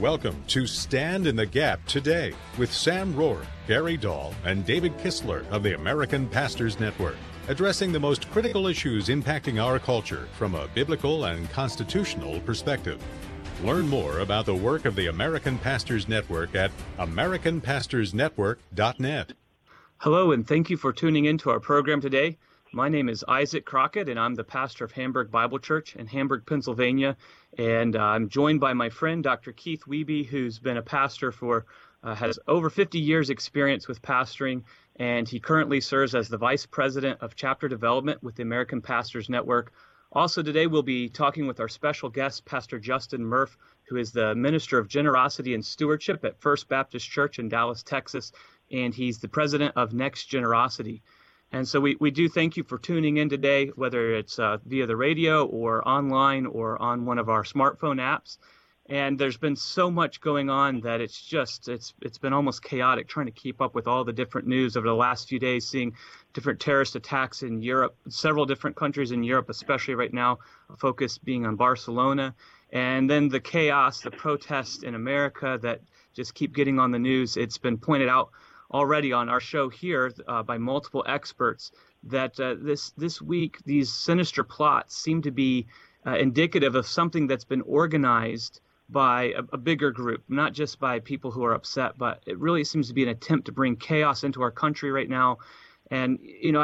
Welcome to Stand in the Gap Today with Sam Rohr, Gary Dahl, and David Kistler of the American Pastors Network, addressing the most critical issues impacting our culture from a biblical and constitutional perspective. Learn more about the work of the American Pastors Network at americanpastorsnetwork.net. Hello, and thank you for tuning in to our program today. My name is Isaac Crockett, and I'm the pastor of Hamburg Bible Church in Hamburg, Pennsylvania. And I'm joined by my friend, Dr. Keith Wiebe, who's been a pastor has over 50 years experience with pastoring, and he currently serves as the Vice President of Chapter Development with the American Pastors Network. Also today, we'll be talking with our special guest, Pastor Justin Murph, who is the Minister of Generosity and Stewardship at First Baptist Church in Dallas, Texas, and he's the President of Next Generosity. And so we do thank you for tuning in today, whether it's via the radio or online or on one of our smartphone apps. And there's been so much going on that it's been almost chaotic trying to keep up with all the different news over the last few days, seeing different terrorist attacks in Europe, several different countries in Europe, especially right now, a focus being on Barcelona. And then the chaos, the protests in America that just keep getting on the news. It's been pointed out already on our show here by multiple experts that this week these sinister plots seem to be indicative of something that's been organized by a bigger group, not just by people who are upset, but it really seems to be an attempt to bring chaos into our country right now. And,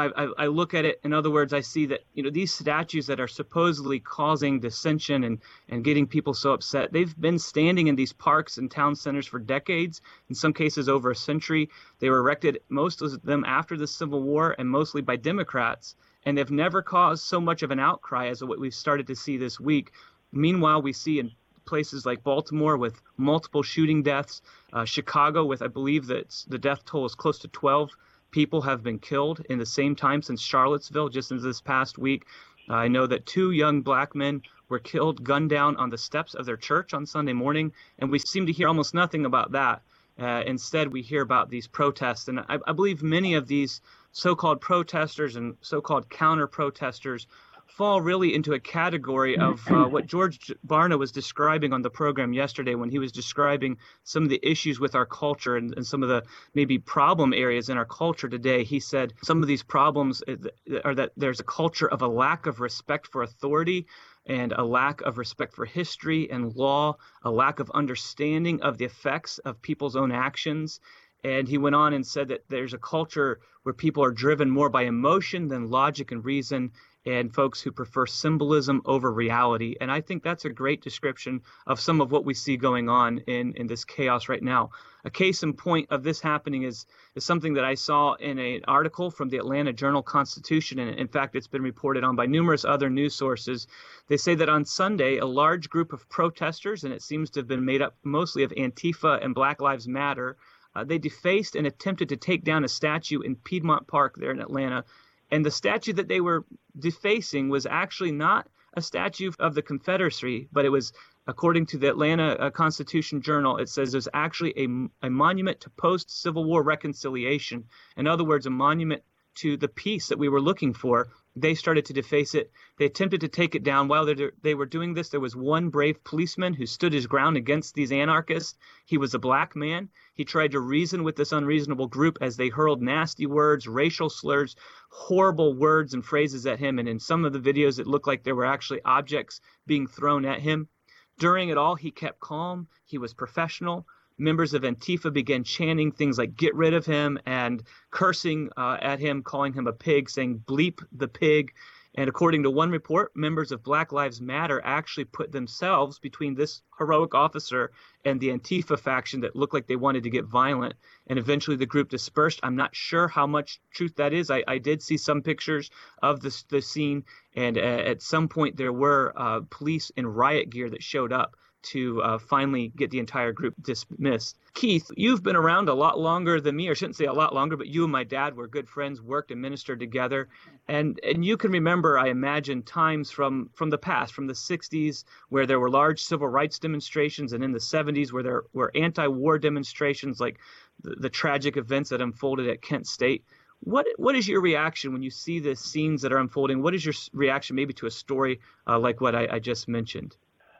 I look at it, in other words, I see that, these statues that are supposedly causing dissension and getting people so upset, they've been standing in these parks and town centers for decades, in some cases over a century. They were erected, most of them after the Civil War, and mostly by Democrats, and they've never caused so much of an outcry as what we've started to see this week. Meanwhile, we see in places like Baltimore with multiple shooting deaths, Chicago with, I believe that the death toll is close to 12 people have been killed in the same time since Charlottesville, just in this past week. I know that 2 young black men were killed, gunned down on the steps of their church on Sunday morning, and we seem to hear almost nothing about that. Instead, we hear about these protests, and I believe many of these so-called protesters and so-called counter-protesters fall really into a category of what George Barna was describing on the program yesterday when he was describing some of the issues with our culture and some of the maybe problem areas in our culture today. He said some of these problems are that there's a culture of a lack of respect for authority and a lack of respect for history and law, a lack of understanding of the effects of people's own actions. And he went on and said that there's a culture where people are driven more by emotion than logic and reason, and folks who prefer symbolism over reality. And I think that's a great description of some of what we see going on in this chaos right now. A case in point of this happening is something that I saw in an article from the Atlanta Journal-Constitution, and in fact, it's been reported on by numerous other news sources. They say that on Sunday, a large group of protesters, and it seems to have been made up mostly of Antifa and Black Lives Matter, they defaced and attempted to take down a statue in Piedmont Park there in Atlanta. And the statue that they were defacing was actually not a statue of the Confederacy, but it was, according to the Atlanta Constitution Journal, it says it was actually a monument to post-Civil War reconciliation. In other words, a monument to the peace that we were looking for. They started to deface it. They attempted to take it down. While they were doing this, there was one brave policeman who stood his ground against these anarchists. He was a black man. He tried to reason with this unreasonable group as they hurled nasty words, racial slurs, horrible words and phrases at him. And in some of the videos, it looked like there were actually objects being thrown at him. During it all, he kept calm. He was professional. Members of Antifa began chanting things like "get rid of him" and cursing at him, calling him a pig, saying "bleep the pig." And according to one report, members of Black Lives Matter actually put themselves between this heroic officer and the Antifa faction that looked like they wanted to get violent. And eventually the group dispersed. I'm not sure how much truth that is. I did see some pictures of the scene. And at some point there were police in riot gear that showed up to finally get the entire group dismissed. Keith, you've been around a lot longer than me, or I shouldn't say a lot longer, but you and my dad were good friends, worked and ministered together. And you can remember, I imagine, times from the past, from the 60s, where there were large civil rights demonstrations, and in the 70s where there were anti-war demonstrations like the tragic events that unfolded at Kent State. What is your reaction when you see the scenes that are unfolding? What is your reaction maybe to a story like what I just mentioned?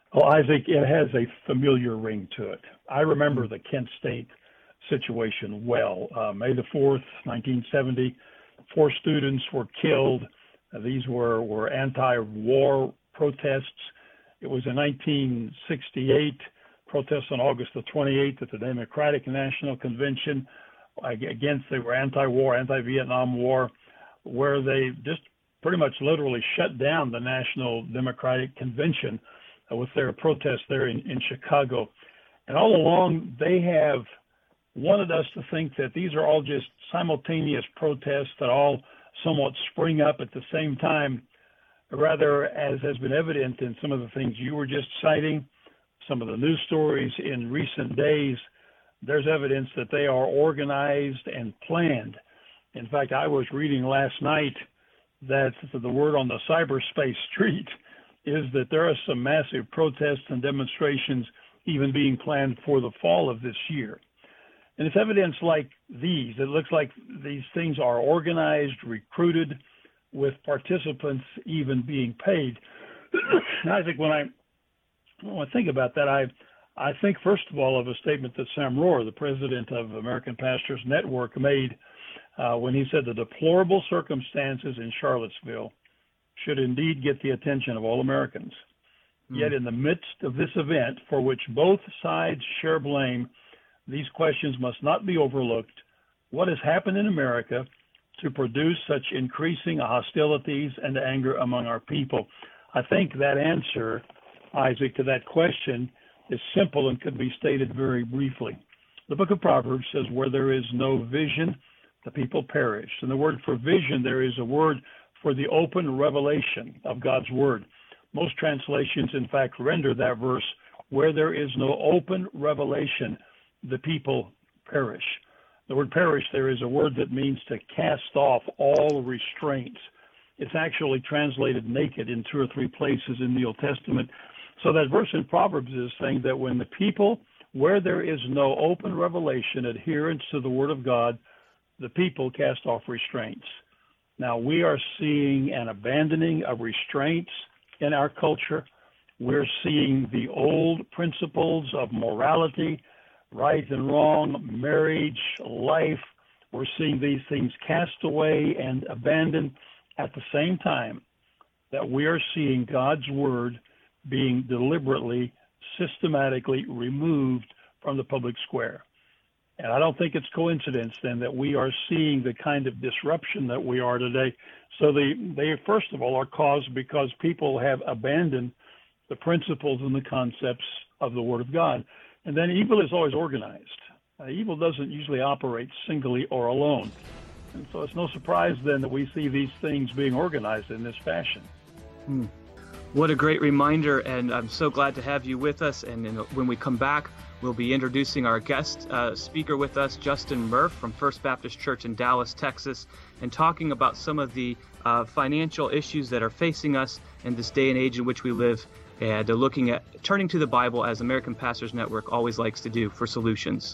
Well, Isaac, it has a familiar ring to it. I remember the Kent State situation well. May the 4th, 1970, 4 students were killed. These were anti-war protests. It was in 1968, protests on August the 28th at the Democratic National Convention. They were anti-war, anti-Vietnam War, where they just pretty much literally shut down the National Democratic Convention with their protests there in Chicago. And all along, they have wanted us to think that these are all just simultaneous protests that all somewhat spring up at the same time. Rather, as has been evident in some of the things you were just citing, some of the news stories in recent days, there's evidence that they are organized and planned. In fact, I was reading last night that the word on the cyberspace street is that there are some massive protests and demonstrations even being planned for the fall of this year. And it's evidence like these. It looks like these things are organized, recruited, with participants even being paid. And I think when I think about that, I think, first of all, of a statement that Sam Rohrer, the president of American Pastors Network, made when he said the deplorable circumstances in Charlottesville should indeed get the attention of all Americans. Yet in the midst of this event, for which both sides share blame, these questions must not be overlooked. What has happened in America to produce such increasing hostilities and anger among our people? I think that answer, Isaac, to that question is simple and could be stated very briefly. The book of Proverbs says, where there is no vision, the people perish. And the word for vision, there is a word for the open revelation of God's word. Most translations, in fact, render that verse, where there is no open revelation, the people perish. The word perish there is a word that means to cast off all restraints. It's actually translated naked in 2 or 3 places in the Old Testament. So that verse in Proverbs is saying that when the people, where there is no open revelation, adherence to the word of God, the people cast off restraints. Now, we are seeing an abandoning of restraints in our culture. We're seeing the old principles of morality, right and wrong, marriage, life. We're seeing these things cast away and abandoned at the same time that we are seeing God's word being deliberately, systematically removed from the public square. And I don't think it's coincidence then that we are seeing the kind of disruption that we are today. So they first of all are caused because people have abandoned the principles and the concepts of the Word of God. And then evil is always organized. Evil doesn't usually operate singly or alone. And so it's no surprise then that we see these things being organized in this fashion. What a great reminder, and I'm so glad to have you with us. And when we come back, we'll be introducing our guest speaker with us, Justin Murph from First Baptist Church in Dallas, Texas, and talking about some of the financial issues that are facing us in this day and age in which we live, and looking at turning to the Bible, as American Pastors Network always likes to do, for solutions.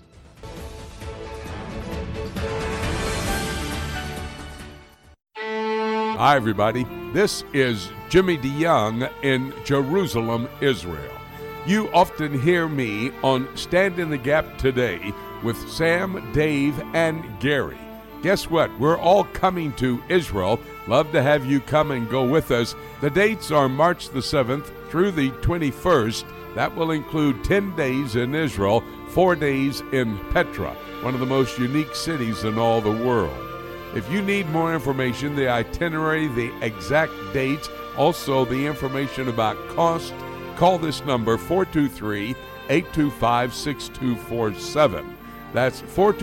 Hi, everybody. This is Jimmy DeYoung in Jerusalem, Israel. You often hear me on Stand in the Gap Today with Sam, Dave, and Gary. Guess what? We're all coming to Israel. Love to have you come and go with us. The dates are March the 7th through the 21st. That will include 10 days in Israel, 4 days in Petra, one of the most unique cities in all the world. If you need more information, the itinerary, the exact dates, also the information about cost, call this number, 423-825-6247. That's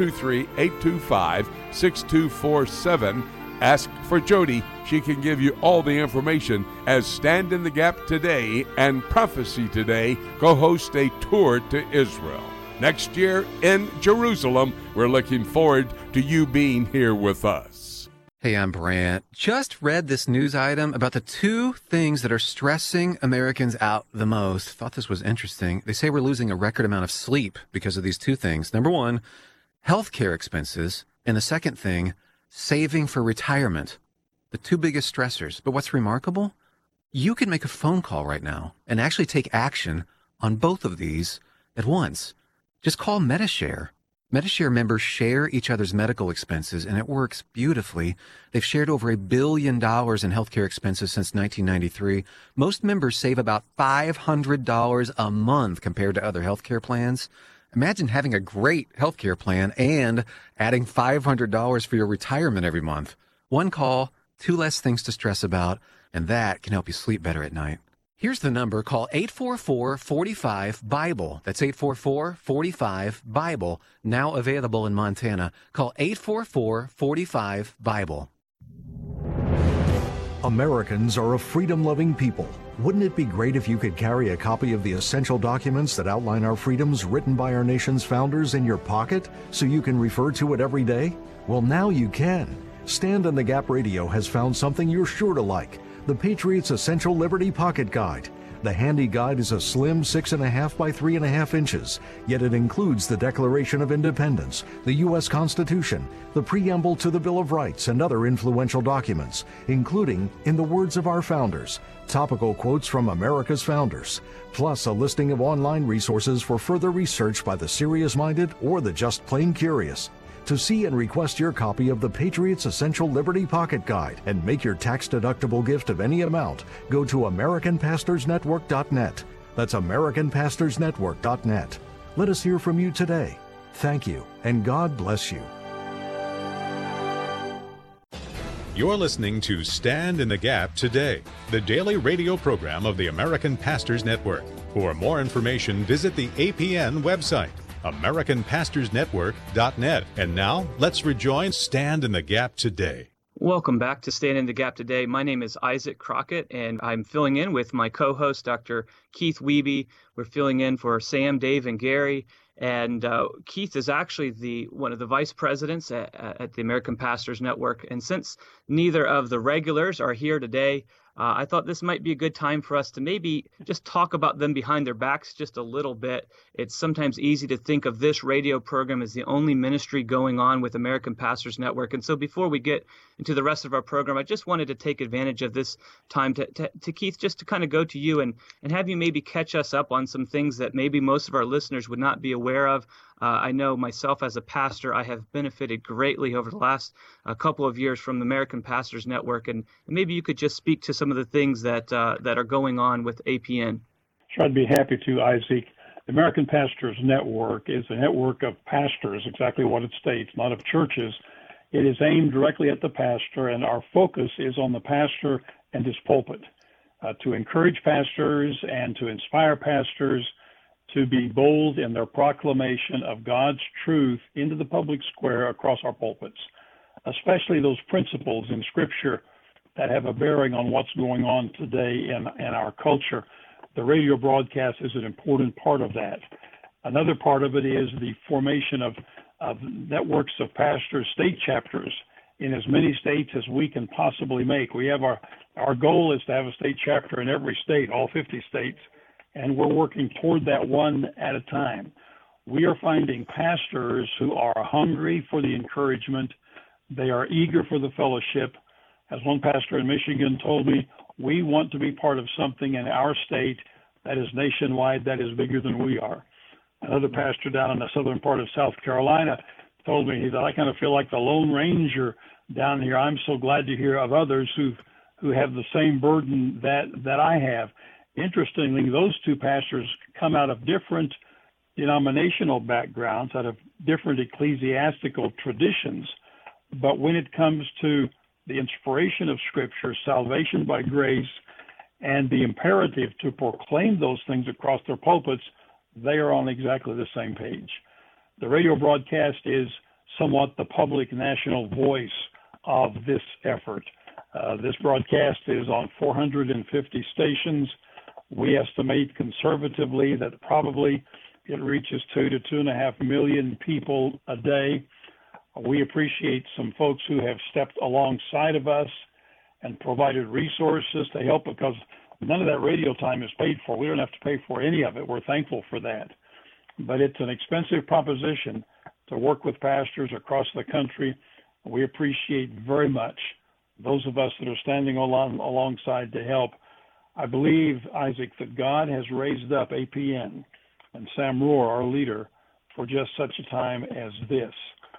423-825-6247. Ask for Jody. She can give you all the information as Stand in the Gap Today and Prophecy Today co-host a tour to Israel. Next year in Jerusalem, we're looking forward to you being here with us. Hey, I'm Brant. Just read this news item about the 2 things that are stressing Americans out the most. Thought this was interesting. They say we're losing a record amount of sleep because of these 2 things. Number 1, healthcare expenses. And the second thing, saving for retirement. The 2 biggest stressors. But what's remarkable? You can make a phone call right now and actually take action on both of these at once. Just call MediShare. MediShare members share each other's medical expenses, and it works beautifully. They've shared over $1 billion in healthcare expenses since 1993. Most members save about $500 a month compared to other healthcare plans. Imagine having a great healthcare plan and adding $500 for your retirement every month. One call, 2 less things to stress about, and that can help you sleep better at night. Here's the number. Call 844-45-BIBLE. That's 844-45-BIBLE. Now available in Montana. Call 844-45-BIBLE. Americans are a freedom-loving people. Wouldn't it be great if you could carry a copy of the essential documents that outline our freedoms written by our nation's founders in your pocket so you can refer to it every day? Well, now you can. Stand in the Gap Radio has found something you're sure to like. The Patriot's Essential Liberty Pocket Guide. The handy guide is a slim 6.5 by 3.5 inches, yet it includes the Declaration of Independence, the U.S. Constitution, the preamble to the Bill of Rights, and other influential documents, including, in the words of our founders, topical quotes from America's founders, plus a listing of online resources for further research by the serious-minded or the just plain curious. To see and request your copy of the Patriot's Essential Liberty Pocket Guide and make your tax-deductible gift of any amount, go to AmericanPastorsNetwork.net. That's AmericanPastorsNetwork.net. Let us hear from you today. Thank you, and God bless you. You're listening to Stand in the Gap Today, the daily radio program of the American Pastors Network. For more information, visit the APN website, AmericanPastorsNetwork.net. And now, let's rejoin Stand in the Gap Today. Welcome back to Stand in the Gap Today. My name is Isaac Crockett, and I'm filling in with my co-host, Dr. Keith Wiebe. We're filling in for Sam, Dave, and Gary. And Keith is actually one of the vice presidents at the American Pastors Network. And since neither of the regulars are here today, I thought this might be a good time for us to maybe just talk about them behind their backs just a little bit. It's sometimes easy to think of this radio program as the only ministry going on with American Pastors Network. And so before we get into the rest of our program, I just wanted to take advantage of this time to Keith, just to kind of go to you and have you maybe catch us up on some things that maybe most of our listeners would not be aware of. I know myself as a pastor, I have benefited greatly over the last couple of years from the American Pastors Network, and maybe you could just speak to some of the things that are going on with APN. Sure, I'd be happy to, Isaac. The American Pastors Network is a network of pastors, exactly what it states, not of churches. It is aimed directly at the pastor, and our focus is on the pastor and his pulpit, to encourage pastors and to inspire pastors to be bold in their proclamation of God's truth into the public square across our pulpits, especially those principles in Scripture that have a bearing on what's going on today in our culture. The radio broadcast is an important part of that. Another part of it is the formation of networks of pastors, state chapters, in as many states as we can possibly make. We have our goal is to have a state chapter in every state, all 50 states, and we're working toward that one at a time. We are finding pastors who are hungry for the encouragement. They are eager for the fellowship. As one pastor in Michigan told me, we want to be part of something in our state that is nationwide, that is bigger than we are. Another pastor down in the southern part of South Carolina told me that I kind of feel like the Lone Ranger down here. I'm so glad to hear of others who have the same burden that I have. Interestingly, those two pastors come out of different denominational backgrounds, out of different ecclesiastical traditions. But when it comes to the inspiration of Scripture, salvation by grace, and the imperative to proclaim those things across their pulpits, they are on exactly the same page. The radio broadcast is somewhat the public national voice of this effort. This broadcast is on 450 stations. We estimate conservatively that probably it reaches 2 to 2.5 million people a day. We appreciate some folks who have stepped alongside of us and provided resources to help, because none of that radio time is paid for. We don't have to pay for any of it. We're thankful for that. But it's an expensive proposition to work with pastors across the country. We appreciate very much those of us that are standing alongside to help. I believe, Isaac, that God has raised up APN and Sam Rohr, our leader, for just such a time as this.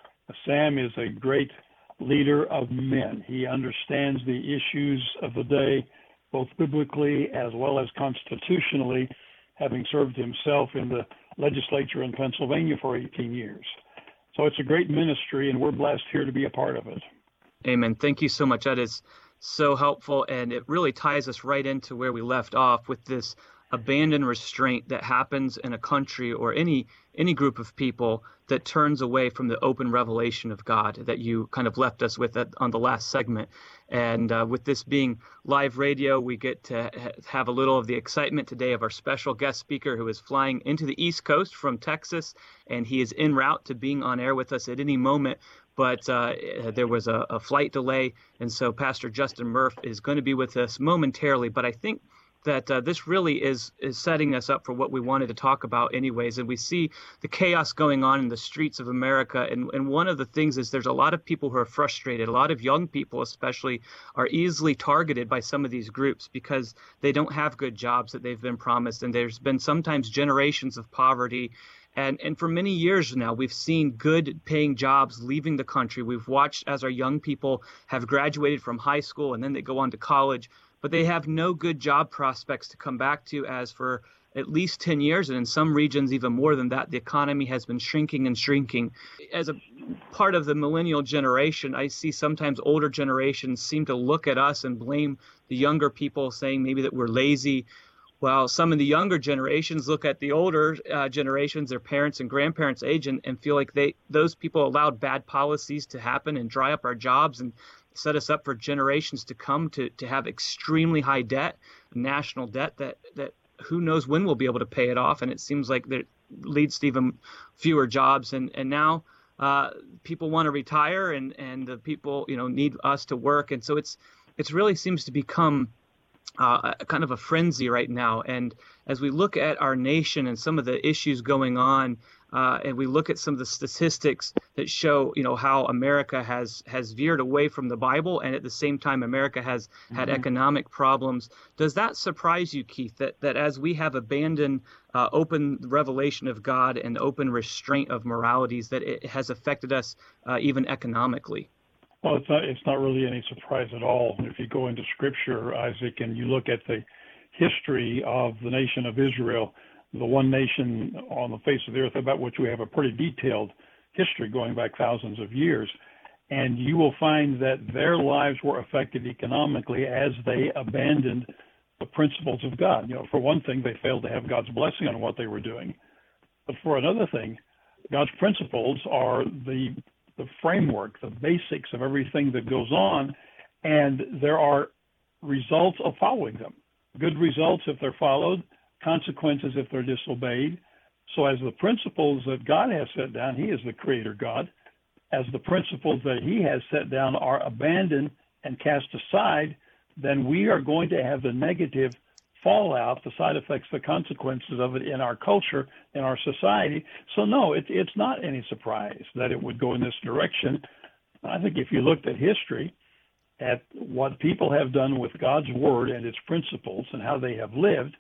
Sam is a great leader of men. He understands the issues of the day, both biblically as well as constitutionally, having served himself in the legislature in Pennsylvania for 18 years. So it's a great ministry, and we're blessed here to be a part of it. Amen. Thank you so much. That is so helpful, and it really ties us right into where we left off with this abandoned restraint that happens in a country or any group of people that turns away from the open revelation of God that you kind of left us with on the last segment. And with this being live radio, we get to have a little of the excitement today of our special guest speaker who is flying into the East Coast from Texas, and he is en route to being on air with us at any moment. But there was a flight delay, and so Pastor Justin Murph is going to be with us momentarily. But I think that this really is setting us up for what we wanted to talk about anyways. And we see the chaos going on in the streets of America. And one of the things is there's a lot of people who are frustrated. A lot of young people especially are easily targeted by some of these groups because they don't have good jobs that they've been promised. And there's been sometimes generations of poverty. And for many years now, we've seen good paying jobs leaving the country. We've watched as our young people have graduated from high school and then they go on to college, but they have no good job prospects to come back to, as for at least 10 years, and in some regions even more than that, the economy has been shrinking and shrinking. As a part of the millennial generation, I see sometimes older generations seem to look at us and blame the younger people, saying maybe that we're lazy, while some of the younger generations look at the older generations, their parents and grandparents' age, and feel like those people allowed bad policies to happen and dry up our jobs and set us up for generations to come to have extremely high debt, national debt that who knows when we'll be able to pay it off. And it seems like that leads to even fewer jobs. And now people want to retire and the people, need us to work. And so it's really seems to become kind of a frenzy right now. And as we look at our nation and some of the issues going on, and we look at some of the statistics that show, how America has veered away from the Bible, and at the same time, America has had economic problems. Does that surprise you, Keith, that as we have abandoned open revelation of God and open restraint of moralities, that it has affected us even economically? Well, it's not really any surprise at all. If you go into Scripture, Isaac, and you look at the history of the nation of Israel, the one nation on the face of the earth about which we have a pretty detailed history going back thousands of years, and you will find that their lives were affected economically as they abandoned the principles of God. For one thing, they failed to have God's blessing on what they were doing. But for another thing, God's principles are the framework, the basics of everything that goes on, and there are results of following them. Good results if they're followed, consequences if they're disobeyed. So as the principles that God has set down, He is the Creator God, as the principles that He has set down are abandoned and cast aside, then we are going to have the negative fallout, the side effects, the consequences of it in our culture, in our society. So no, it's not any surprise that it would go in this direction. I think if you looked at history, at what people have done with God's Word and its principles and how they have lived,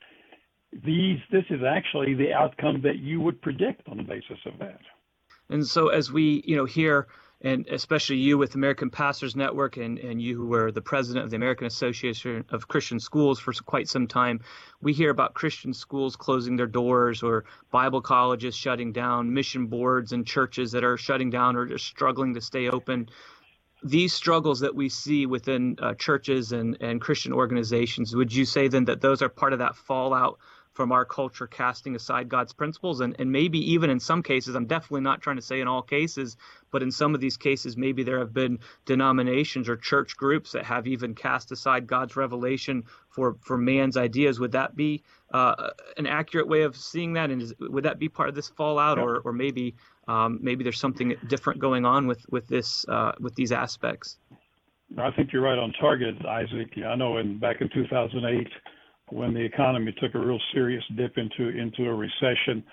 this is actually the outcome that you would predict on the basis of that. And so as we, hear, and especially you with American Pastors Network and you who were the president of the American Association of Christian Schools for quite some time, we hear about Christian schools closing their doors or Bible colleges shutting down, mission boards and churches that are shutting down or just struggling to stay open. These struggles that we see within churches and Christian organizations, would you say then that those are part of that fallout from our culture casting aside God's principles? And maybe even in some cases, I'm definitely not trying to say in all cases, but in some of these cases, maybe there have been denominations or church groups that have even cast aside God's revelation for man's ideas. Would that be an accurate way of seeing that? And would that be part of this fallout, or maybe there's something different going on with this with these aspects? I think you're right on target, Isaac. I know back in 2008, when the economy took a real serious dip into a recession,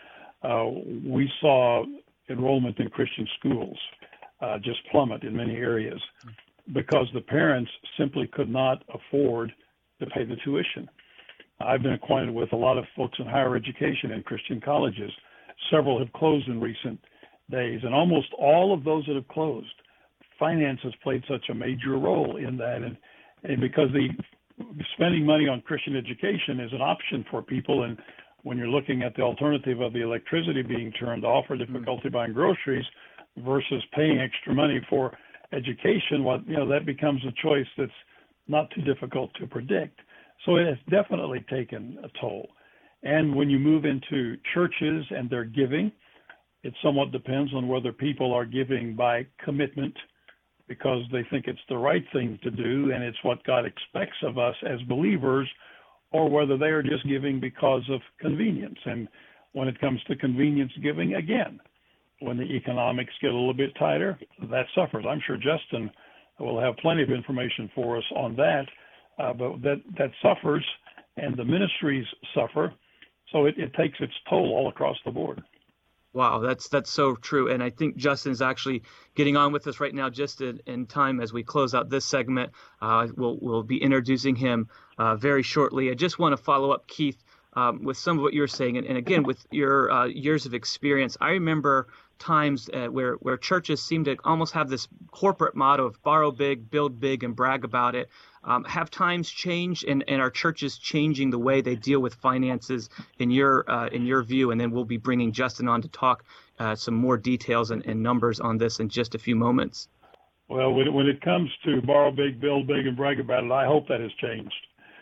we saw enrollment in Christian schools just plummet in many areas because the parents simply could not afford to pay the tuition. I've been acquainted with a lot of folks in higher education and Christian colleges. Several have closed in recent days, and almost all of those that have closed, finance has played such a major role in that. And because the spending money on Christian education is an option for people, and when you're looking at the alternative of the electricity being turned off or difficulty buying groceries versus paying extra money for education, that becomes a choice that's not too difficult to predict. So it has definitely taken a toll. And when you move into churches and their giving, it somewhat depends on whether people are giving by commitment because they think it's the right thing to do and it's what God expects of us as believers, or whether they are just giving because of convenience. And when it comes to convenience giving, again, when the economics get a little bit tighter, that suffers. I'm sure Justin will have plenty of information for us on that, but that suffers, and the ministries suffer. So it takes its toll all across the board. Wow, that's so true. And I think Justin's actually getting on with us right now, just in time as we close out this segment. We'll be introducing him very shortly. I just want to follow up, Keith, with some of what you're saying. And again, with your years of experience, I remember times where churches seem to almost have this corporate motto of borrow big, build big, and brag about it. Have times changed, and are churches changing the way they deal with finances in your view? And then we'll be bringing Justin on to talk some more details and numbers on this in just a few moments. Well, when it comes to borrow big, build big, and brag about it, I hope that has changed.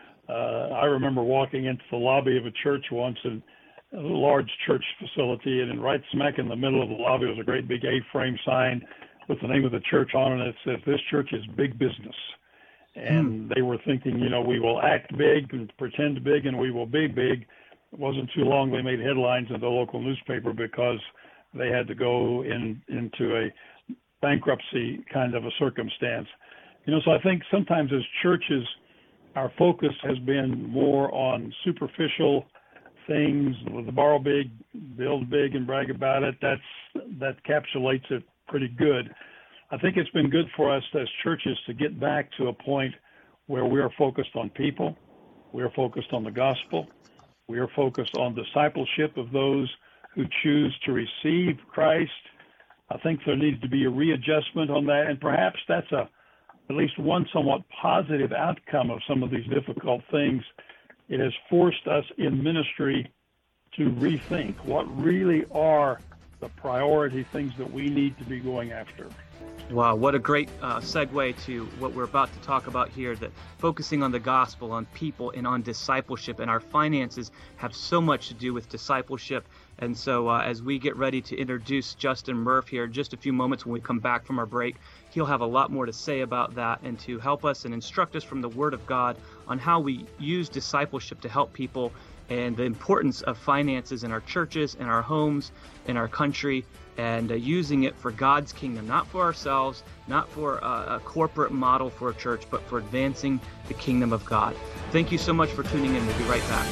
I remember walking into the lobby of a church once, and a large church facility, and right smack in the middle of the lobby was a great big A-frame sign with the name of the church on it. It says, "This church is big business." And they were thinking, we will act big and pretend big, and we will be big. It wasn't too long they made headlines in the local newspaper because they had to go into a bankruptcy kind of a circumstance. So I think sometimes as churches, our focus has been more on superficial things, the borrow big, build big, and brag about it. That encapsulates it pretty good. I think it's been good for us as churches to get back to a point where we are focused on people, we are focused on the gospel, we are focused on discipleship of those who choose to receive Christ. I think there needs to be a readjustment on that, and perhaps that's at least one somewhat positive outcome of some of these difficult things. It has forced us in ministry to rethink what really are the priority things that we need to be going after. Wow, what a great segue to what we're about to talk about here, that focusing on the gospel, on people, and on discipleship. And our finances have so much to do with discipleship. And so as we get ready to introduce Justin Murph here in just a few moments when we come back from our break, he'll have a lot more to say about that and to help us and instruct us from the Word of God on how we use discipleship to help people and the importance of finances in our churches, in our homes, in our country, and using it for God's kingdom, not for ourselves, not for a corporate model for a church, but for advancing the kingdom of God. Thank you so much for tuning in. We'll be right back.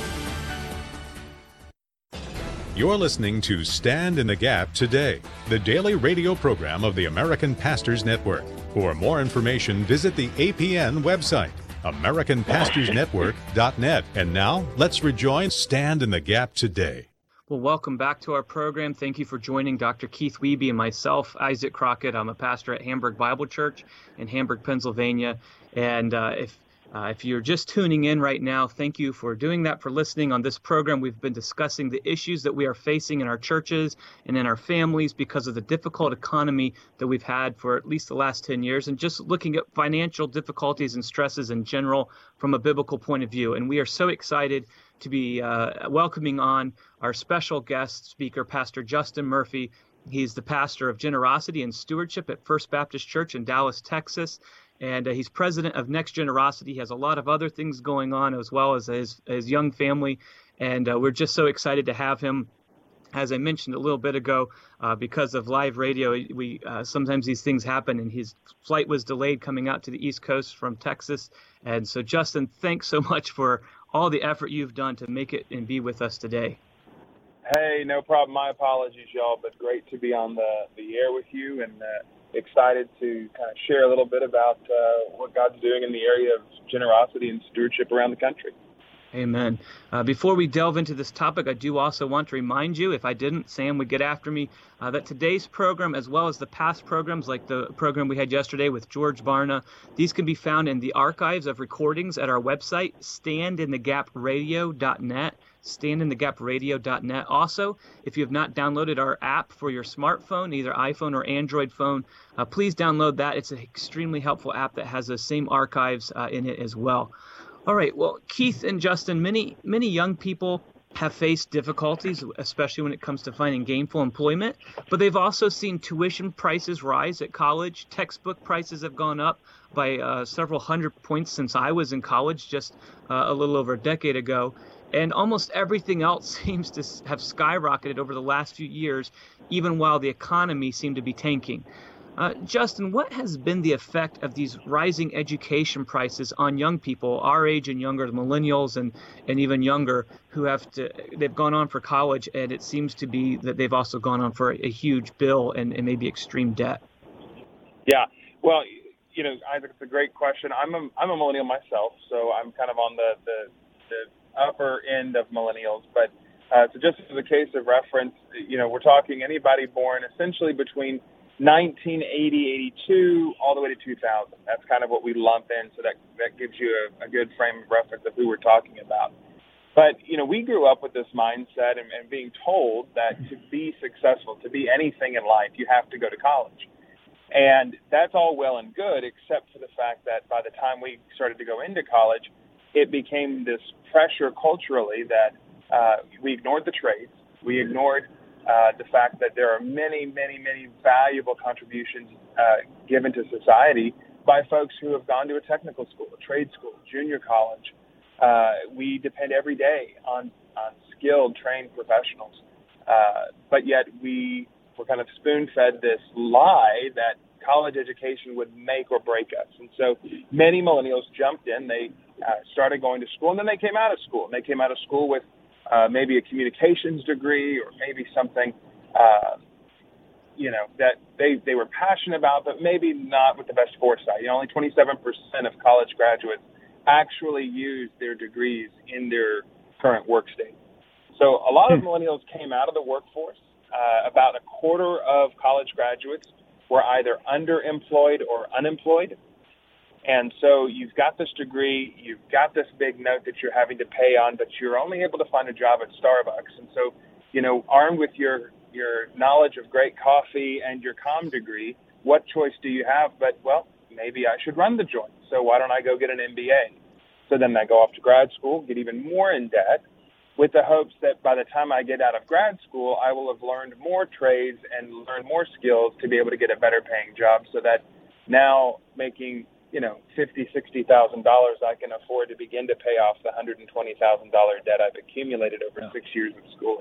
You're listening to Stand in the Gap Today, the daily radio program of the American Pastors Network. For more information, visit the APN website, AmericanPastorsNetwork.net. And now, let's rejoin Stand in the Gap Today. Well, welcome back to our program. Thank you for joining Dr. Keith Wiebe and myself, Isaac Crockett. I'm a pastor at Hamburg Bible Church in Hamburg, Pennsylvania. And if you're just tuning in right now, thank you for doing that, for listening. On this program, we've been discussing the issues that we are facing in our churches and in our families because of the difficult economy that we've had for at least the last 10 years, and just looking at financial difficulties and stresses in general from a biblical point of view. And we are so excited to be welcoming on our special guest speaker, Pastor Justin Murphy. He's the pastor of Generosity and Stewardship at First Baptist Church in Dallas, Texas. And he's president of Next Generosity. He has a lot of other things going on, as well as his young family. And we're just so excited to have him. As I mentioned a little bit ago, because of live radio, we sometimes these things happen, and his flight was delayed coming out to the East Coast from Texas. And so, Justin, thanks so much for all the effort you've done to make it and be with us today. Hey, no problem. My apologies, y'all, but great to be on the air with you, and excited to kind of share a little bit about what God's doing in the area of generosity and stewardship around the country. Amen. Before we delve into this topic, I do also want to remind you, if I didn't, Sam would get after me, that today's program, as well as the past programs, like the program we had yesterday with George Barna, these can be found in the archives of recordings at our website, standinthegapradio.net, standinthegapradio.net. Also, if you have not downloaded our app for your smartphone, either iPhone or Android phone, please download that. It's an extremely helpful app that has the same archives in it as well. All right. Well, Keith and Justin, many young people have faced difficulties, especially when it comes to finding gainful employment, but they've also seen tuition prices rise at college. Textbook prices have gone up by several hundred points since I was in college just a little over a decade ago. And almost everything else seems to have skyrocketed over the last few years, even while the economy seemed to be tanking. Justin, what has been the effect of these rising education prices on young people, our age and younger, the millennials and even younger, they've gone on for college, and it seems to be that they've also gone on for a huge bill and maybe extreme debt? Yeah, well, I think it's a great question. I'm a millennial myself, so I'm kind of on the upper end of millennials. But so just as a case of reference, we're talking anybody born essentially between 1980, 82, all the way to 2000. That's kind of what we lump in, so that gives you a good frame of reference of who we're talking about. But, we grew up with this mindset and being told that to be successful, to be anything in life, you have to go to college. And that's all well and good, except for the fact that by the time we started to go into college, it became this pressure culturally that we ignored the trades. We ignored the fact that there are many, many, many valuable contributions given to society by folks who have gone to a technical school, a trade school, junior college. We depend every day on skilled, trained professionals. But yet we were kind of spoon-fed this lie that college education would make or break us. And so many millennials jumped in. They started going to school, and then they came out of school. And they came out of school with maybe a communications degree or maybe something, that they were passionate about, but maybe not with the best foresight. Only 27% of college graduates actually use their degrees in their current work state. So a lot of millennials came out of the workforce. About a quarter of college graduates were either underemployed or unemployed. And so you've got this degree, you've got this big note that you're having to pay on, but you're only able to find a job at Starbucks. And so, armed with your knowledge of great coffee and your comm degree, what choice do you have? But, maybe I should run the joint. So why don't I go get an MBA? So then I go off to grad school, get even more in debt, with the hopes that by the time I get out of grad school, I will have learned more trades and learned more skills to be able to get a better paying job, so that now making $50,000, $60,000, I can afford to begin to pay off the $120,000 debt I've accumulated over 6 years of school.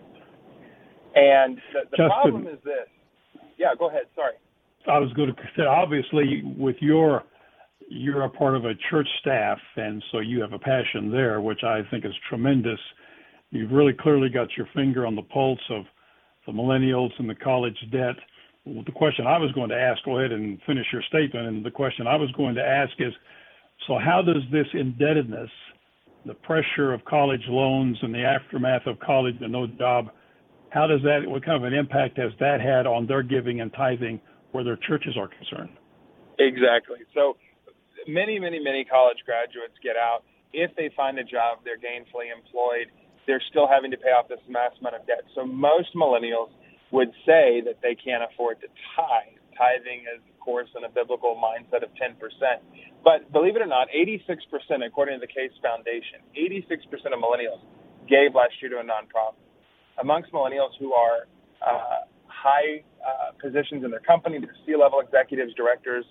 And the problem is this. Yeah, go ahead. Sorry. I was going to say, obviously, with you're a part of a church staff, and so you have a passion there, which I think is tremendous. You've really clearly got your finger on the pulse of the millennials and the college debt. Well, the question I was going to ask, go ahead and finish your statement, and the question I was going to ask is, so how does this indebtedness, the pressure of college loans and the aftermath of college and no job, what kind of an impact has that had on their giving and tithing where their churches are concerned? Exactly. So many, many, many college graduates get out. If they find a job, they're gainfully employed. They're still having to pay off this mass amount of debt. So most millennials would say that they can't afford to tithe. Tithing is, of course, in a biblical mindset of 10%. But believe it or not, 86%, according to the Case Foundation, 86% of millennials gave last year to a nonprofit. Amongst millennials who are high positions in their company, they're C-level executives, directors,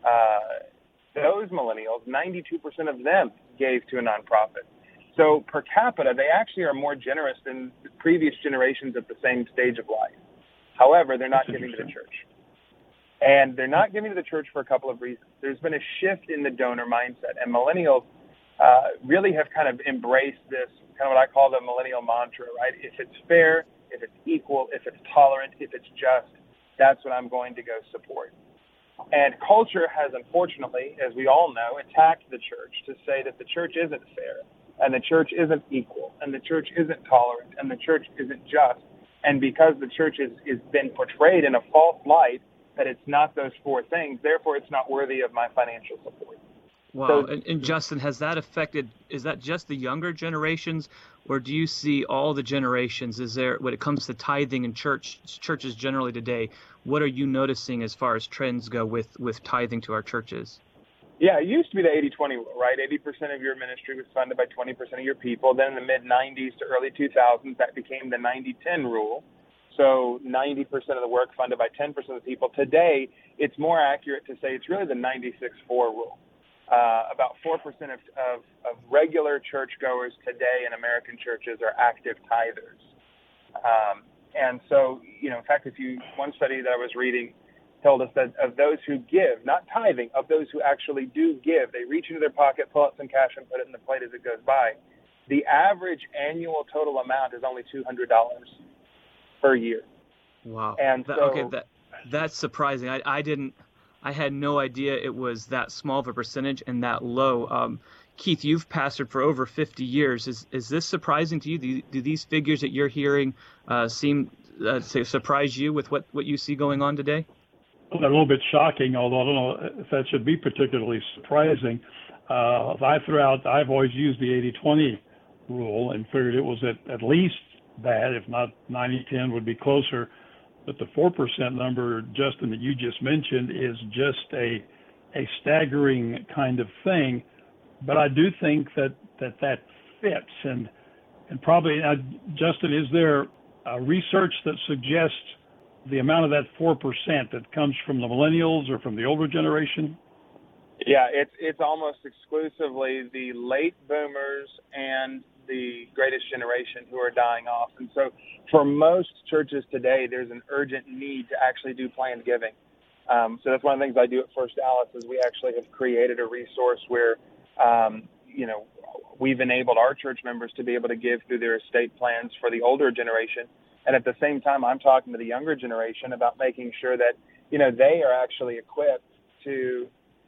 those millennials, 92% of them gave to a nonprofit. So per capita, they actually are more generous than the previous generations at the same stage of life. However, they're not giving to the church. And they're not giving to the church for a couple of reasons. There's been a shift in the donor mindset, and millennials really have kind of embraced this, kind of what I call the millennial mantra, right? If it's fair, if it's equal, if it's tolerant, if it's just, that's what I'm going to go support. And culture has, unfortunately, as we all know, attacked the church to say that the church isn't fair. and the church isn't equal, and the church isn't tolerant, and the church isn't just. And because the church is been portrayed in a false light that it's not those four things, therefore it's not worthy of my financial support. Wow. And Justin, has that affected, is that just the younger generations, or do you see all the generations? Is there, when it comes to tithing in churches generally today, what are you noticing as far as trends go with tithing to our churches? Yeah, it used to be the 80-20 rule, right? 80% of your ministry was funded by 20% of your people. Then in the mid-90s to early 2000s, that became the 90-10 rule. So 90% of the work funded by 10% of the people. Today, it's more accurate to say it's really the 96-4 rule. About 4% of regular churchgoers today in American churches are active tithers. And so, in fact, one study that I was reading told us that of those who give, not tithing, of those who actually do give, they reach into their pocket, pull out some cash, and put it in the plate as it goes by. The average annual total amount is only $200 per year. Wow. And that's surprising. I had no idea it was that small of a percentage and that low. Keith, you've pastored for over 50 years. Is this surprising to you? Do these figures that you're hearing seem to surprise you with what you see going on today? Well, they're a little bit shocking, although I don't know if that should be particularly surprising. I've always used the 80-20 rule and figured it was at least that, if not 90-10 would be closer. But the 4% number, Justin, that you just mentioned is just a staggering kind of thing. But I do think that fits. And probably, Justin, is there research that suggests the amount of that 4% that comes from the millennials or from the older generation? Yeah, it's almost exclusively the late boomers and the greatest generation who are dying off. And so for most churches today, there's an urgent need to actually do planned giving. So that's one of the things I do at First Dallas is we actually have created a resource where, we've enabled our church members to be able to give through their estate plans for the older generation. And at the same time, I'm talking to the younger generation about making sure that, they are actually equipped to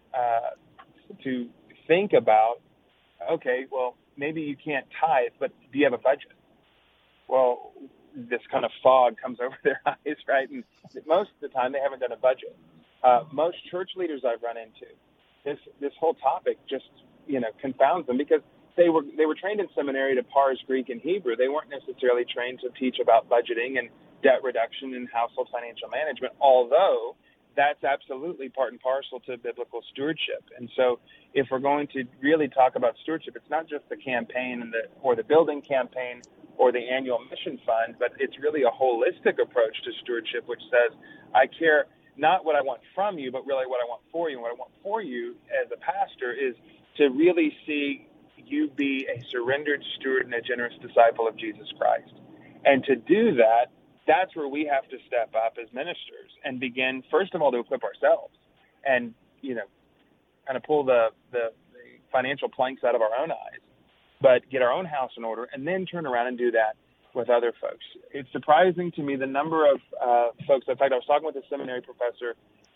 think about, okay, well, maybe you can't tithe, but do you have a budget? Well, this kind of fog comes over their eyes, right? And most of the time, they haven't done a budget. Most church leaders I've run into, this whole topic just, confounds them because they were trained in seminary to parse Greek and Hebrew. They weren't necessarily trained to teach about budgeting and debt reduction and household financial management, although that's absolutely part and parcel to biblical stewardship. And so if we're going to really talk about stewardship, it's not just the campaign or the building campaign or the annual mission fund, but it's really a holistic approach to stewardship, which says, I care not what I want from you, but really what I want for you. And what I want for you as a pastor is to really see you be a surrendered steward and a generous disciple of Jesus Christ. And to do that, that's where we have to step up as ministers and begin, first of all, to equip ourselves and, kind of pull the financial planks out of our own eyes, but get our own house in order and then turn around and do that with other folks. It's surprising to me the number of folks. In fact, I was talking with a seminary professor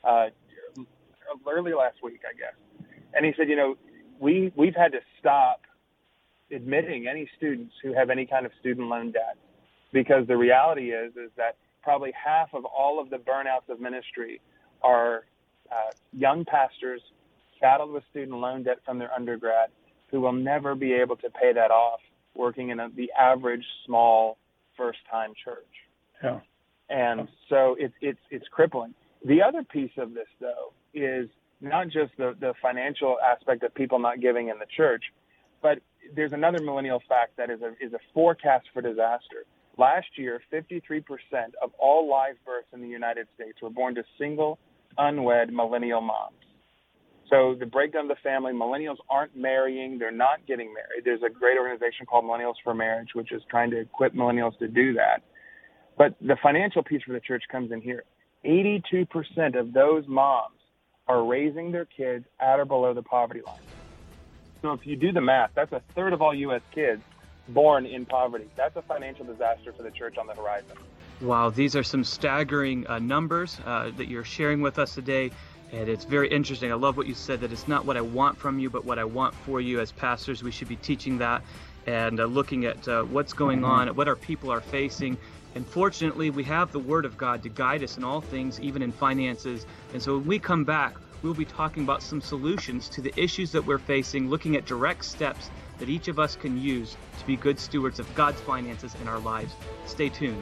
early last week, I guess, and he said, we've had to stop admitting any students who have any kind of student loan debt, because the reality is that probably half of all of the burnouts of ministry are young pastors saddled with student loan debt from their undergrad who will never be able to pay that off working in the average small first-time church. Yeah. And so it's crippling. The other piece of this, though, is not just the financial aspect of people not giving in the church, but there's another millennial fact that is a forecast for disaster. Last year, 53% of all live births in the United States were born to single, unwed millennial moms. So the breakdown of the family, millennials aren't marrying, they're not getting married. There's a great organization called Millennials for Marriage, which is trying to equip millennials to do that. But the financial piece for the church comes in here. 82% of those moms are raising their kids at or below the poverty line. So if you do the math, that's a third of all U.S. kids born in poverty. That's a financial disaster for the church on the horizon. Wow, these are some staggering numbers that you're sharing with us today. And it's very interesting. I love what you said, that it's not what I want from you, but what I want for you. As pastors, we should be teaching that and looking at what's going on, what our people are facing. And fortunately, we have the Word of God to guide us in all things, even in finances. And so when we come back, we'll be talking about some solutions to the issues that we're facing, looking at direct steps that each of us can use to be good stewards of God's finances in our lives. Stay tuned.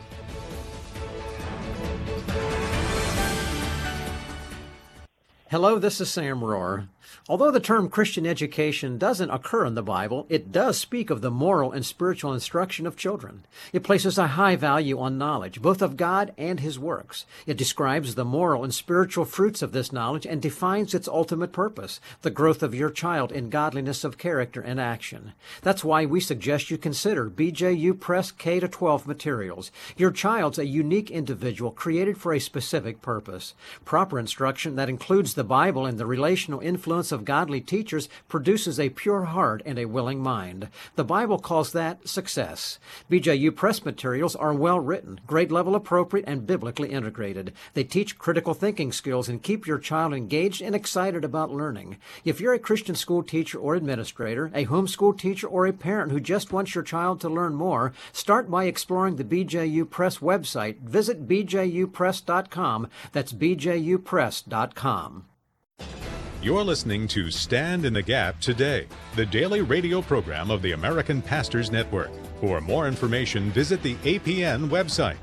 Hello, this is Sam Rohr. Although the term Christian education doesn't occur in the Bible, it does speak of the moral and spiritual instruction of children. It places a high value on knowledge, both of God and His works. It describes the moral and spiritual fruits of this knowledge and defines its ultimate purpose, the growth of your child in godliness of character and action. That's why we suggest you consider BJU Press K-12 materials. Your child's a unique individual created for a specific purpose. Proper instruction that includes the Bible and the relational influence of godly teachers produces a pure heart and a willing mind. The Bible calls that success. BJU Press materials are well written, grade level appropriate, and biblically integrated. They teach critical thinking skills and keep your child engaged and excited about learning. If you're a Christian school teacher or administrator, a homeschool teacher, or a parent who just wants your child to learn more, start by exploring the BJU Press website. Visit bjupress.com. That's bjupress.com. You're listening to Stand in the Gap Today, the daily radio program of the American Pastors Network. For more information, visit the APN website,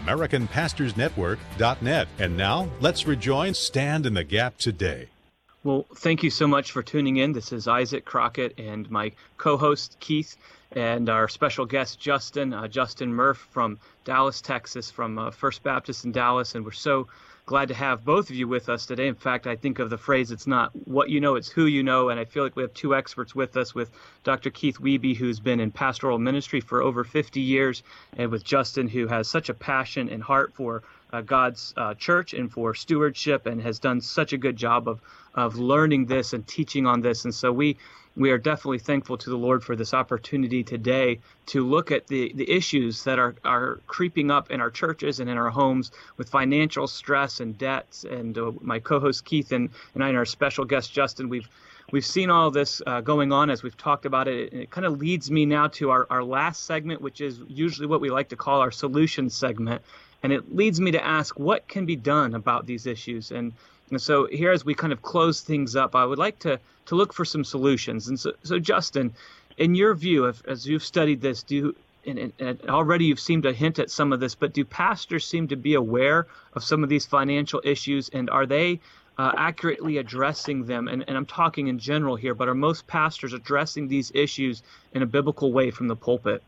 AmericanPastorsNetwork.net. And now, let's rejoin Stand in the Gap Today. Well, thank you so much for tuning in. This is Isaac Crockett and my co-host Keith and our special guest Justin Murph from Dallas, Texas, from First Baptist in Dallas. And we're so glad to have both of you with us today. In fact, I think of the phrase, it's not what you know, it's who you know. And I feel like we have two experts with us, with Dr. Keith Wiebe, who's been in pastoral ministry for over 50 years, and with Justin, who has such a passion and heart for God's church and for stewardship, and has done such a good job of learning this and teaching on this. And so we are definitely thankful to the Lord for this opportunity today to look at the issues that are creeping up in our churches and in our homes with financial stress and debts. And my co-host Keith and I and our special guest Justin, we've seen all this going on as we've talked about it. And it kind of leads me now to our last segment, which is usually what we like to call our solutions segment. And it leads me to ask, what can be done about these issues? And so here, as we kind of close things up, I would like to look for some solutions. And so Justin, in your view, as you've studied this, and already you've seemed to hint at some of this, but do pastors seem to be aware of some of these financial issues, and are they accurately addressing them? And I'm talking in general here, but are most pastors addressing these issues in a biblical way from the pulpit?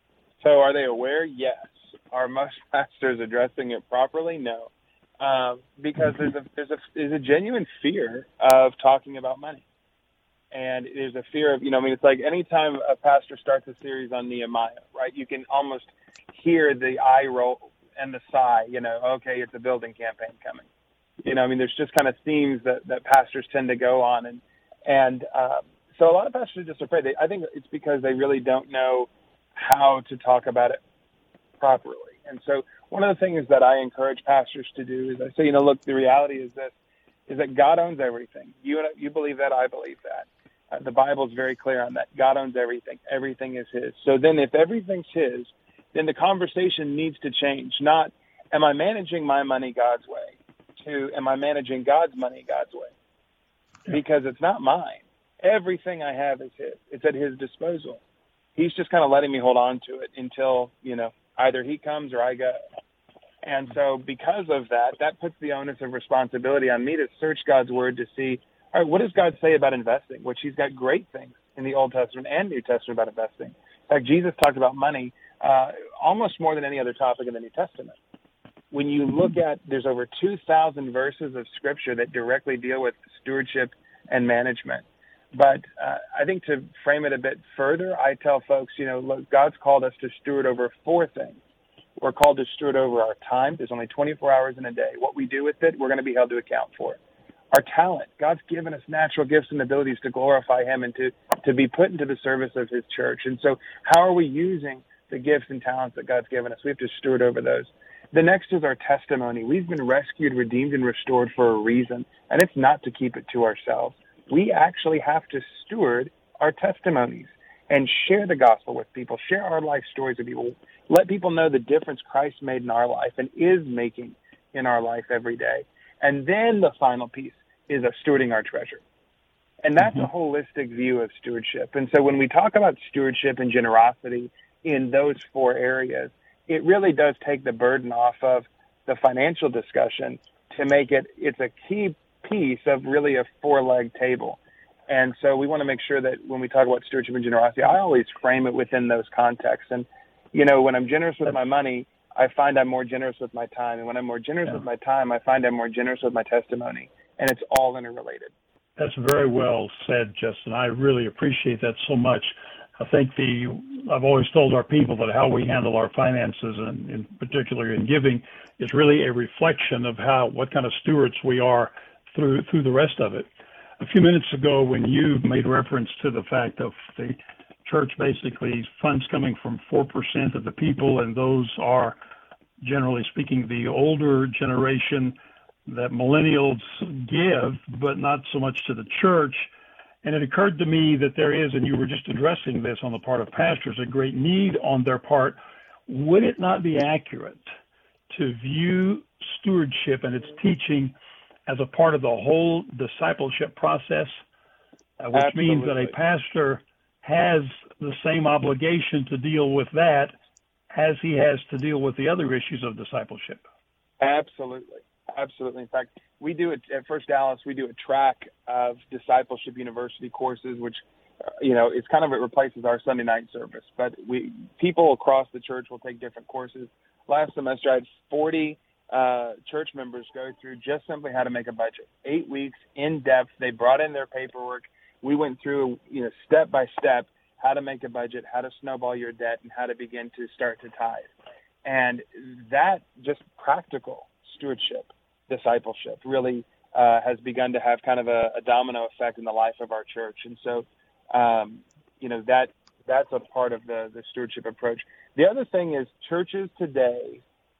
So are they aware? Yes. Are most pastors addressing it properly? No. Because there's a genuine fear of talking about money. And there's a fear of, it's like anytime a pastor starts a series on Nehemiah, right, you can almost hear the eye roll and the sigh, okay, it's a building campaign coming. There's just kind of themes that pastors tend to go on. And so a lot of pastors are just afraid. I think it's because they really don't know how to talk about it properly. And so one of the things that I encourage pastors to do is I say, look, the reality is that God owns everything. You believe that, I believe that. The Bible is very clear on that. God owns everything. Everything is His. So then if everything's His, then the conversation needs to change. Not, am I managing my money God's way? To, am I managing God's money God's way? Because it's not mine. Everything I have is His. It's at His disposal. He's just kind of letting me hold on to it until, either He comes or I go. And so because of that puts the onus of responsibility on me to search God's Word to see, all right, what does God say about investing? Which He's got great things in the Old Testament and New Testament about investing. In fact, Jesus talked about money almost more than any other topic in the New Testament. When you look at, there's over 2,000 verses of Scripture that directly deal with stewardship and management. But I think to frame it a bit further, I tell folks, look, God's called us to steward over 4 things. We're called to steward over our time. There's only 24 hours in a day. What we do with it, we're going to be held to account for. Our talent. God's given us natural gifts and abilities to glorify Him and to be put into the service of His church. And so how are we using the gifts and talents that God's given us? We have to steward over those. The next is our testimony. We've been rescued, redeemed, and restored for a reason, and it's not to keep it to ourselves. We actually have to steward our testimonies and share the gospel with people, share our life stories with people, let people know the difference Christ made in our life and is making in our life every day. And then the final piece is stewarding our treasure. And that's a holistic view of stewardship. And so when we talk about stewardship and generosity in those four areas, it really does take the burden off of the financial discussion to make it's a key piece of really a four-leg table. And so we want to make sure that when we talk about stewardship and generosity, I always frame it within those contexts. And, when I'm generous with my money, I find I'm more generous with my time. And when I'm more generous with my time, I find I'm more generous with my testimony. And it's all interrelated. That's very well said, Justin. I really appreciate that so much. I think I've always told our people that how we handle our finances, and in particular in giving, is really a reflection of what kind of stewards we are through the rest of it. A few minutes ago, when you made reference to the fact of the church basically funds coming from 4% of the people, and those are, generally speaking, the older generation, that millennials give, but not so much to the church. And it occurred to me that there is, and you were just addressing this on the part of pastors, a great need on their part. Would it not be accurate to view stewardship and its teaching as a part of the whole discipleship process, which Absolutely. means that a pastor has the same obligation to deal with that as he has to deal with the other issues of discipleship? Absolutely. Absolutely. In fact, we do it at First Dallas. We do a track of discipleship university courses, which, it's kind of, it replaces our Sunday night service. But people across the church will take different courses. Last semester, I had 40 church members go through just simply how to make a budget. 8 weeks in depth. They brought in their paperwork. We went through, step by step, how to make a budget, how to snowball your debt, and how to begin to start to tithe. And that just practical stewardship, discipleship, really has begun to have kind of a domino effect in the life of our church. And so, that's a part of the stewardship approach. The other thing is churches today,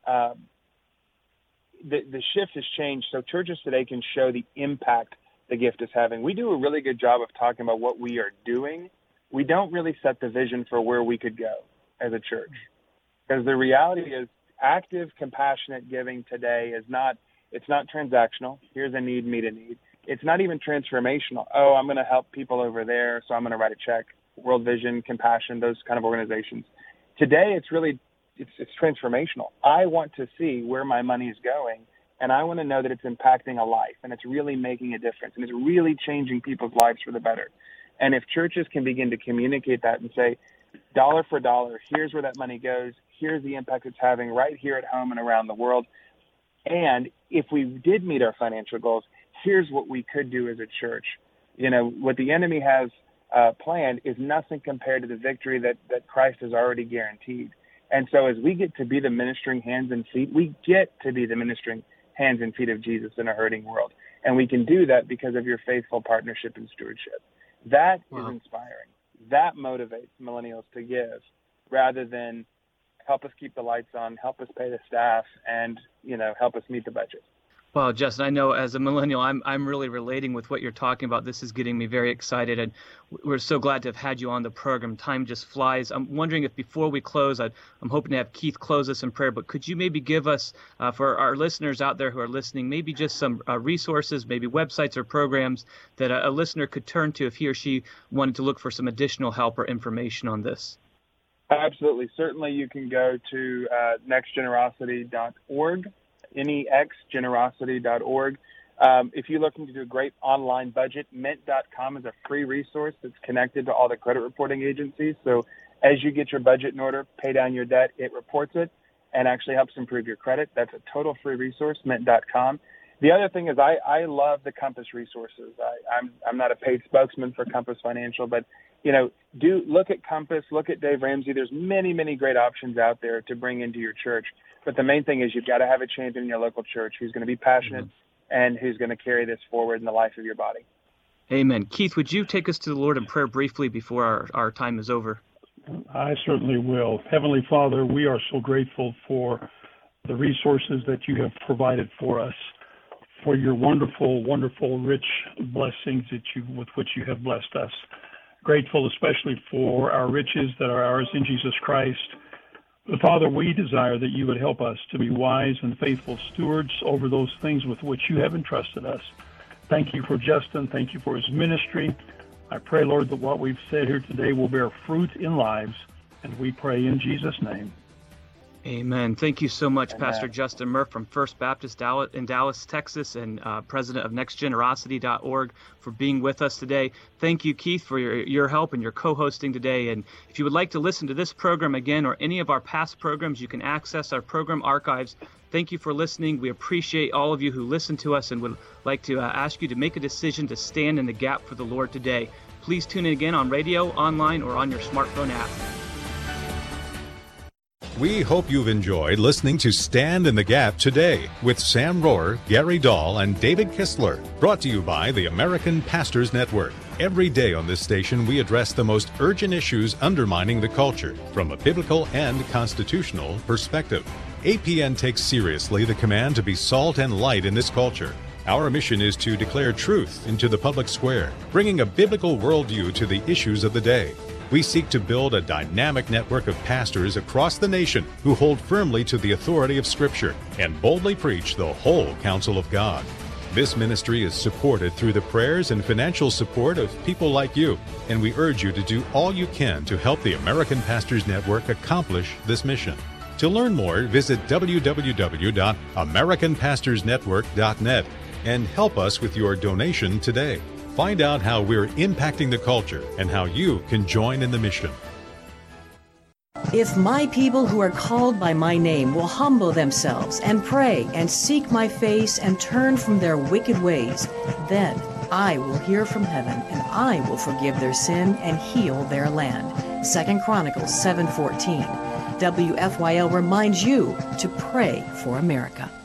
the shift has changed. So churches today can show the impact the gift is having. We do a really good job of talking about what we are doing. We don't really set the vision for where we could go as a church. Because the reality is active, compassionate giving today it's not transactional. Here's a need, meet a need. It's not even transformational. Oh, I'm going to help people over there, so I'm going to write a check. World Vision, Compassion, those kind of organizations. Today, it's transformational. I want to see where my money is going, and I want to know that it's impacting a life, and it's really making a difference, and it's really changing people's lives for the better. And if churches can begin to communicate that and say, dollar for dollar, here's where that money goes, here's the impact it's having right here at home and around the world, and if we did meet our financial goals, here's what we could do as a church. What the enemy has planned is nothing compared to the victory that Christ has already guaranteed. And so as we get to be the ministering hands and feet, we get to be the ministering hands and feet of Jesus in a hurting world. And we can do that because of your faithful partnership and stewardship. That is inspiring. That motivates millennials to give rather than help us keep the lights on, help us pay the staff, and, help us meet the budget. Well, Justin, I know as a millennial, I'm really relating with what you're talking about. This is getting me very excited, and we're so glad to have had you on the program. Time just flies. I'm wondering if before we close, I'm hoping to have Keith close us in prayer, but could you maybe give us, for our listeners out there who are listening, maybe just some resources, maybe websites or programs that a listener could turn to if he or she wanted to look for some additional help or information on this? Absolutely. Certainly you can go to nextgenerosity.org, nextgenerosity.org. If you're looking to do a great online budget, mint.com is a free resource that's connected to all the credit reporting agencies. So as you get your budget in order, pay down your debt, it reports it and actually helps improve your credit. That's a total free resource, mint.com. The other thing is I love the Compass resources. I'm not a paid spokesman for Compass Financial, but do look at Compass, look at Dave Ramsey. There's many, many great options out there to bring into your church. But the main thing is you've got to have a champion in your local church who's going to be passionate and who's going to carry this forward in the life of your body. Amen. Keith, would you take us to the Lord in prayer briefly before our time is over? I certainly will. Heavenly Father, we are so grateful for the resources that you have provided for us, for your wonderful, wonderful, rich blessings with which you have blessed us. Grateful especially for our riches that are ours in Jesus Christ. But Father, we desire that you would help us to be wise and faithful stewards over those things with which you have entrusted us. Thank you for Justin. Thank you for his ministry. I pray, Lord, that what we've said here today will bear fruit in lives, and we pray in Jesus' name. Amen. Thank you so much, Pastor Justin Murph from First Baptist in Dallas, Texas, and president of nextgenerosity.org for being with us today. Thank you, Keith, for your help and your co-hosting today. And if you would like to listen to this program again or any of our past programs, you can access our program archives. Thank you for listening. We appreciate all of you who listen to us and would like to ask you to make a decision to stand in the gap for the Lord today. Please tune in again on radio, online, or on your smartphone app. We hope you've enjoyed listening to Stand in the Gap today with Sam Rohrer, Gary Dahl, and David Kistler, brought to you by the American Pastors Network. Every day on this station, we address the most urgent issues undermining the culture from a biblical and constitutional perspective. APN takes seriously the command to be salt and light in this culture. Our mission is to declare truth into the public square, bringing a biblical worldview to the issues of the day. We seek to build a dynamic network of pastors across the nation who hold firmly to the authority of Scripture and boldly preach the whole counsel of God. This ministry is supported through the prayers and financial support of people like you, and we urge you to do all you can to help the American Pastors Network accomplish this mission. To learn more, visit www.americanpastorsnetwork.net and help us with your donation today. Find out how we're impacting the culture and how you can join in the mission. If my people who are called by my name will humble themselves and pray and seek my face and turn from their wicked ways, then I will hear from heaven and I will forgive their sin and heal their land. 2 Chronicles 7:14. WFYL reminds you to pray for America.